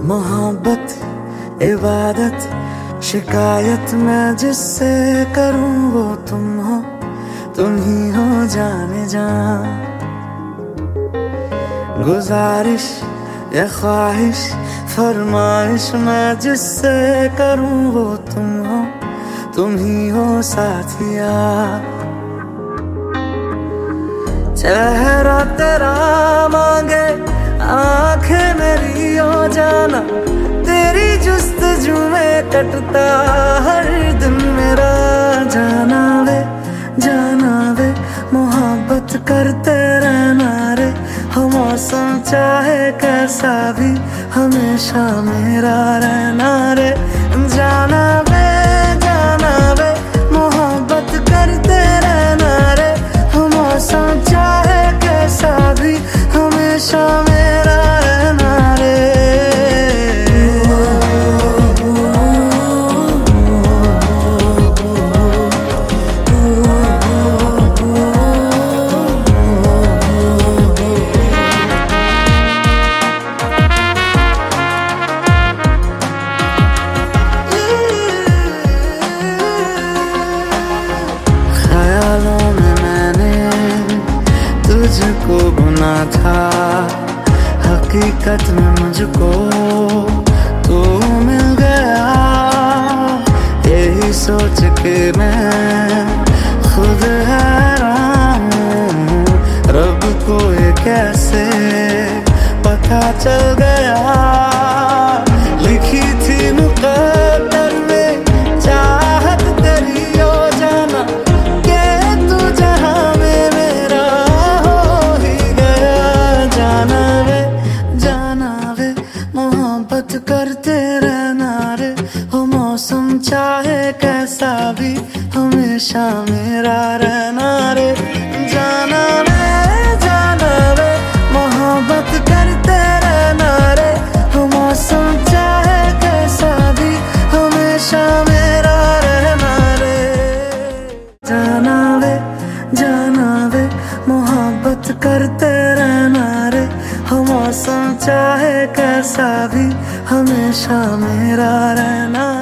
मोहब्बत इबादत शिकायत मैं जिससे करूं वो तुम हो, तुम ही हो जाने जा। गुजारिश या ख्वाहिश फरमाइश मैं जिससे करूं वो तुम हो, तुम ही हो साथिया। चेहरा तेरा मांगे आंखें मेरी हो जाना, तेरी जुस्तजू में कटता हर दिन मेरा। जाना वे मोहब्बत करते रहना रे, हो मौसम चाहे कैसा भी हमेशा मेरा रहना रे। जाना वे मोहब्बत करते रहना रे, हो मौसम चाहे कैसा भी हमेशा मेरा रहना रे। ख्यालों में मैंने तुझको बुना था, हकीकत में मुझको तू मिल गया। यही सोच के मैं खुद हैरान हूँ, रब को ये कैसे पता चल गया। लिखी थी मुकद्दर में चाहत तेरी हो जाना, के तू जहां में मेरा हो ही गया। जाना वे मोहब्बत करते रहना रे, हो मौसम चाहे कैसा भी हमेशा मेरा रहना रे। जाना वे मोहब्बत करते रहना रे, हो मौसम चाहे कैसा भी हमेशा मेरा रहना रे। जाना वे मोहब्बत करते रहना रे, हो मौसम चाहे कैसा भी हमेशा मेरा रहना।